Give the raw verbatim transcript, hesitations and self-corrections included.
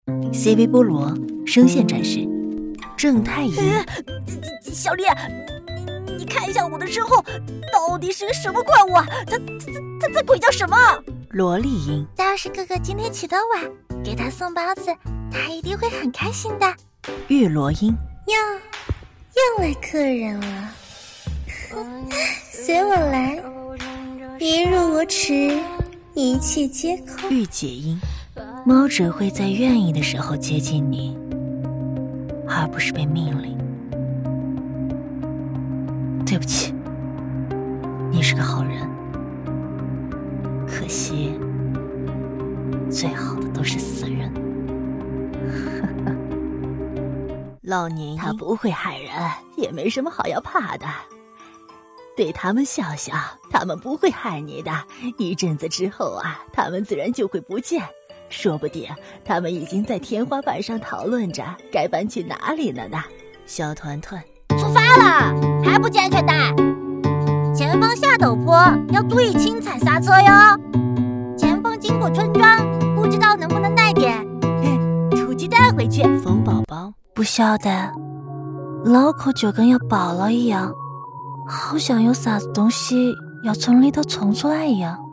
C V 菠萝声线展示，正太音。 小丽，你你看一下我的身后，到底是个什么怪物啊？它它它在鬼叫什么？ 萝莉音。 要是哥哥今天起得晚，给他送包子，他一定会很开心的。 玉罗音。 哟，又来客人了，随我来，一入我池，一切皆空。 御姐音。猫只会在愿意的时候接近你，而不是被命令。对不起，你是个好人，可惜最好的都是死人。老年他不会害人，也没什么好要怕的。对他们笑笑，他们不会害你的。一阵子之后啊，他们自然就会不见。说不定他们已经在天花板上讨论着该搬去哪里了呢。 小团团出发了，还不系安全带？前方下陡坡，要注意轻踩刹车哟。前方经过村庄，不知道能不能带点土鸡蛋回去。 冯宝宝不晓得，脑壳就跟要爆了一样，好像有啥子东西要从里头冲出来一样。